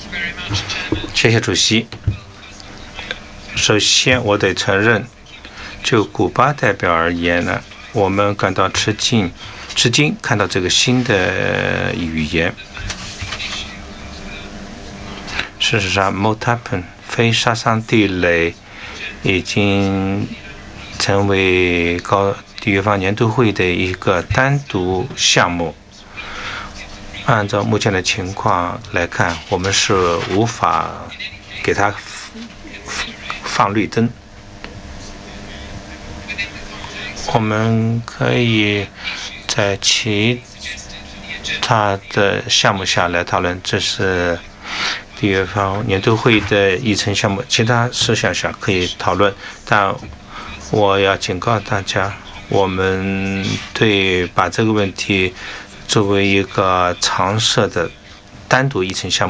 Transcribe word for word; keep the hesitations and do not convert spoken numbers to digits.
谢谢主席。首先，我得承认，就古巴代表而言呢，我们感到吃惊，吃惊看到这个新的语言。事实上 ，Motapen 非杀伤地雷已经成为高缔约方年度会议的一个单独项目。按照目前的情况来看，我们是无法给它放绿灯。我们可以在其他的项目下来讨论，这是缔约方年度会议的议程项目，其他事项下可以讨论。但我要警告大家，我们对把这个问题作为一个常设的单独议程项目